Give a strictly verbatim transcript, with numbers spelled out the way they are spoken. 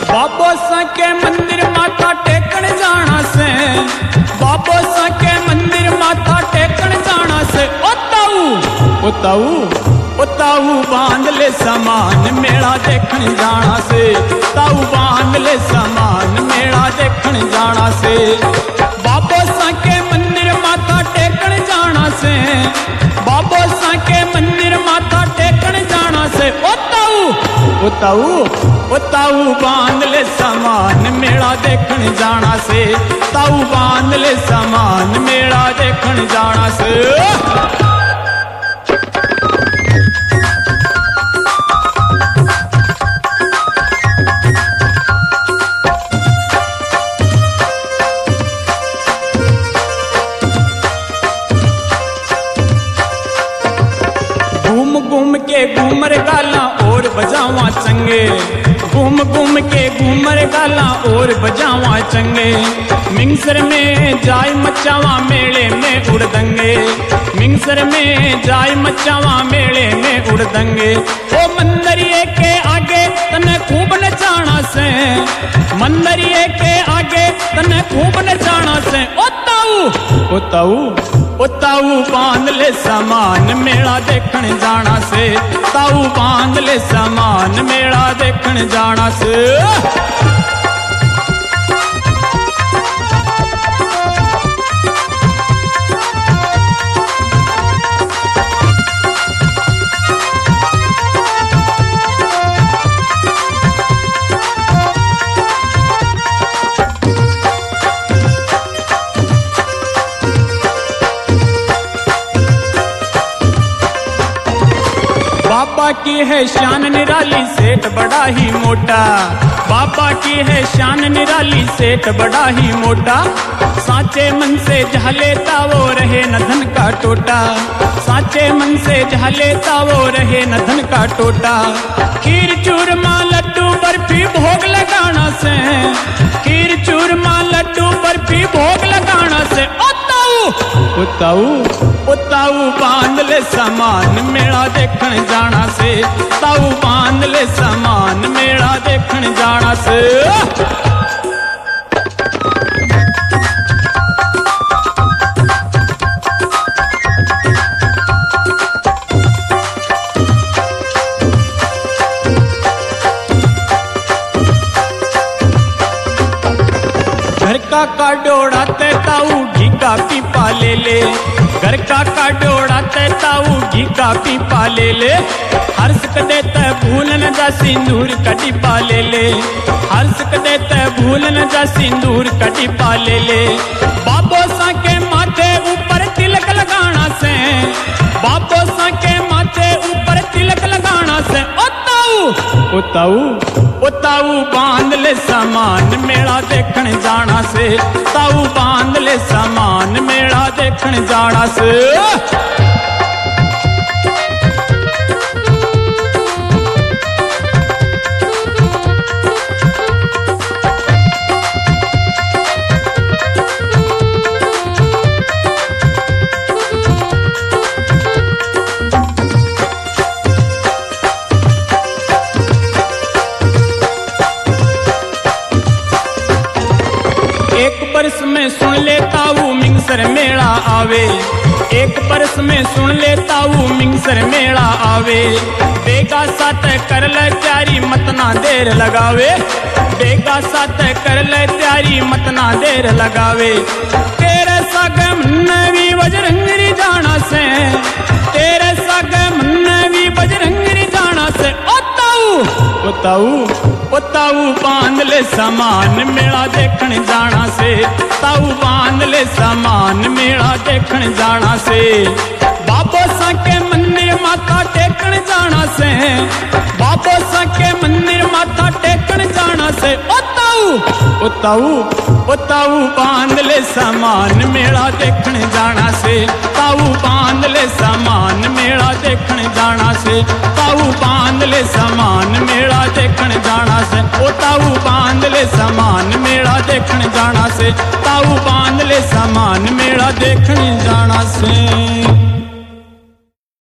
बाबो सा के मंदिर माथा टेकन जाना से, बाबो सा के मंदिर माथा टेकन जाना से। ओ ताऊ ओ ताऊ ओ ताऊ बांध ले सामान मेला देखन जाना से, ताऊ बांध ले सामान मेला देखन जाना से। बाबो सा के मंदिर माथा टेकन जाना से, बाबो सा के मंदिर माथा टेकन जाना से। ओ ताऊ ओ ताऊ ओ ताऊ बांध ले सामान मेला देखन जाना से, ताऊ बांध ले सामान मेला देखन जाना से। घूम घूम के घूमर गाला और बजावा चंगे, घूम घूम के घूमर गाला और बजावा चंगे। मिंगसर में जाय मचावा मेले में उड़ दंगे, मिंगसर में जाय मचावा मेले में उड़ दंगे। ओ मंदरिये के आगे तने खूब नचाना से, मंदरिये के आगे तने खूब नचाना से। ओ ताऊ ओ ताऊ ओ ताऊ बांध ले सामान मेला देखन जाना से, ताऊ बांध ले सामान मेला देखन जाना से। बाबा की है शान निराली सेठ बड़ा ही मोटा, बाबा की है शान निराली सेठ बड़ा ही मोटा। साचे मन से जह लेता वो रहे न धन का टोटा, साचे मन से जह लेता वो रहे न धन का टोटा। खीर चूरमा लड्डू बर्फी भोग लगाना से, खीर चूरमा लड्डू बर्फी भोग लगाना से। ओ ताऊ ओ ताऊ ओ ताऊ बांध ले सामान मेला देखन जाना से, ताऊ बांध ले सामान मेला देखन जाना से। घर का काडोड़ाते ताऊ घी का पीपा ले ले, घर का काडोड़ाते ताऊ घी का पीपा ले ले। हर्ष देते भूल न जा सिंदूर का डिब्बा ले ले, हर्ष देते भूल न जा सिंदूर का डिब्बा ले ले। बाबो सा के माथे ऊपर तिलक लगाना से, बाबो सा के माथे ऊपर तिलक लगाना से। ओ ताऊ ओ ताऊ ओ ताऊ बांध ले सामान मेला देखन जाना से, ताऊ बांध ले सामान मेला देखन जाना से। एक बरस में सुन लेता वो मिंगसर मेला आवे, एक बरस में सुन लेता वो मिंगसर मेला आवे। बेगा साथ कर ले त्यारी मत ना देर लगावे, बेगा साथ कर ले त्यारी मत ना देर लगावे। तेरे साग मन भी बजरंगरी जाना से, तेरे साग मन भी बजरंगरी जाना से। ओ ताऊ ओ ताऊ ओ ताऊ बांध ले सामान मेला देखन जाना से, ताऊ बांध ले सामान मेला देखन जाना से। बाबो सा के मंदिर माथा टेकन जाना से, बाबो सा के मंदिर माथा टेकन जाना से। ओ ताऊ ओ ताऊ ओ ताऊ बांध ले सामान मेला देखन जाना से, ताऊ बांध ले सामान मेला देखन जाना से, ताऊ बांध ले सामान मेला देखन जाना से। ओ ताऊ बांध ले सामान मेला देखन जाना से, ताऊ बांध ले सामान मेला देखन जाना से।